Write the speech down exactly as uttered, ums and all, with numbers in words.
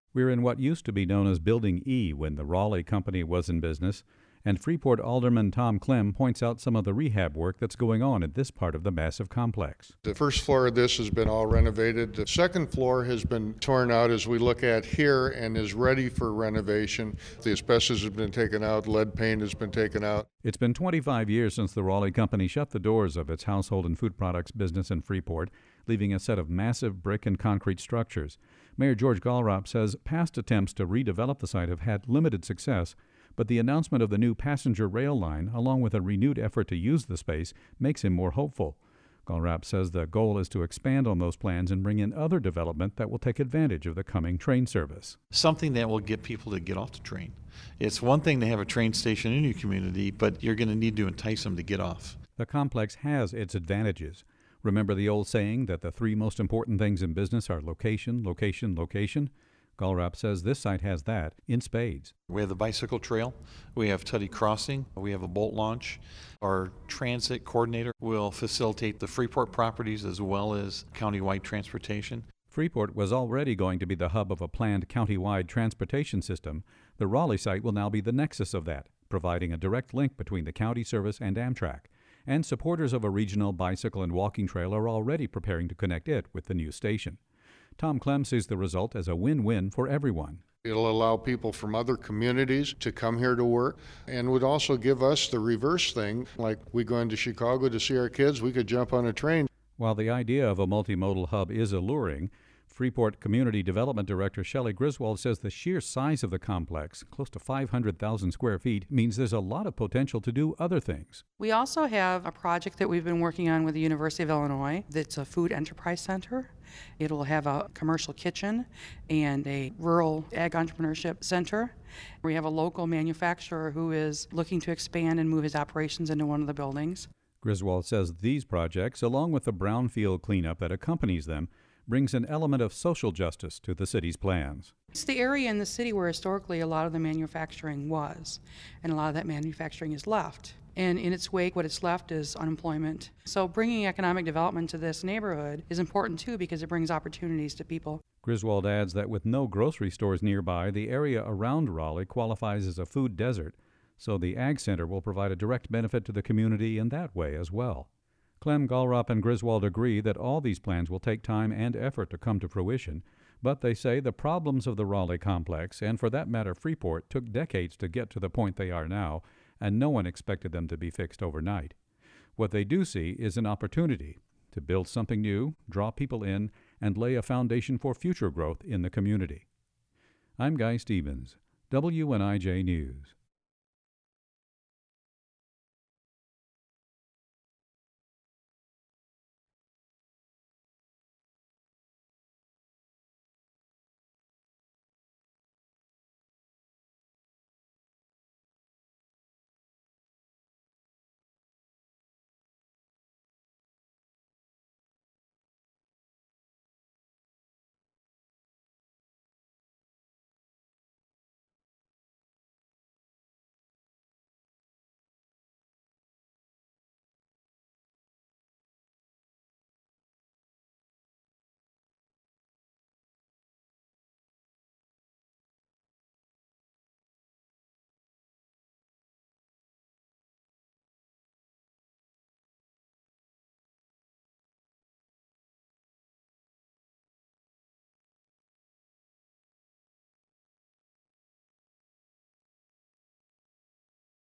We're in what used to be known as Building E when the Raleigh company was in business, and Freeport Alderman Tom Clem points out some of the rehab work that's going on in this part of the massive complex. The first floor of this has been all renovated. The second floor has been torn out, as we look at here, and is ready for renovation. The asbestos has been taken out, lead paint has been taken out. It's been twenty-five years since the Raleigh company shut the doors of its household and food products business in Freeport, leaving a set of massive brick and concrete structures. Mayor George Gallrop says past attempts to redevelop the site have had limited success, but the announcement of the new passenger rail line, along with a renewed effort to use the space, makes him more hopeful. Gallrop says the goal is to expand on those plans and bring in other development that will take advantage of the coming train service. Something that will get people to get off the train. It's one thing to have a train station in your community, but you're going to need to entice them to get off. The complex has its advantages. Remember the old saying that the three most important things in business are location, location, location? Gallrop says this site has that in spades. We have the bicycle trail, we have Tuddy Crossing, we have a boat launch. Our transit coordinator will facilitate the Freeport properties as well as countywide transportation. Freeport was already going to be the hub of a planned countywide transportation system. The Raleigh site will now be the nexus of that, providing a direct link between the county service and Amtrak. And supporters of a regional bicycle and walking trail are already preparing to connect it with the new station. Tom Clem sees the result as a win-win for everyone. It'll allow people from other communities to come here to work, and would also give us the reverse thing. Like we go into Chicago to see our kids, we could jump on a train. While the idea of a multimodal hub is alluring, Freeport Community Development Director Shelley Griswold says the sheer size of the complex, close to five hundred thousand square feet, means there's a lot of potential to do other things. We also have a project that we've been working on with the University of Illinois that's a food enterprise center. It'll have a commercial kitchen and a rural ag entrepreneurship center. We have a local manufacturer who is looking to expand and move his operations into one of the buildings. Griswold says these projects, along with the brownfield cleanup that accompanies them, brings an element of social justice to the city's plans. It's the area in the city where historically a lot of the manufacturing was, and a lot of that manufacturing is left. And in its wake, what it's left is unemployment. So bringing economic development to this neighborhood is important too, because it brings opportunities to people. Griswold adds that with no grocery stores nearby, the area around Raleigh qualifies as a food desert, so the Ag Center will provide a direct benefit to the community in that way as well. Clem, Gallrop, and Griswold agree that all these plans will take time and effort to come to fruition, but they say the problems of the Raleigh complex, and for that matter Freeport, took decades to get to the point they are now, and no one expected them to be fixed overnight. What they do see is an opportunity to build something new, draw people in, and lay a foundation for future growth in the community. I'm Guy Stevens, W N I J News.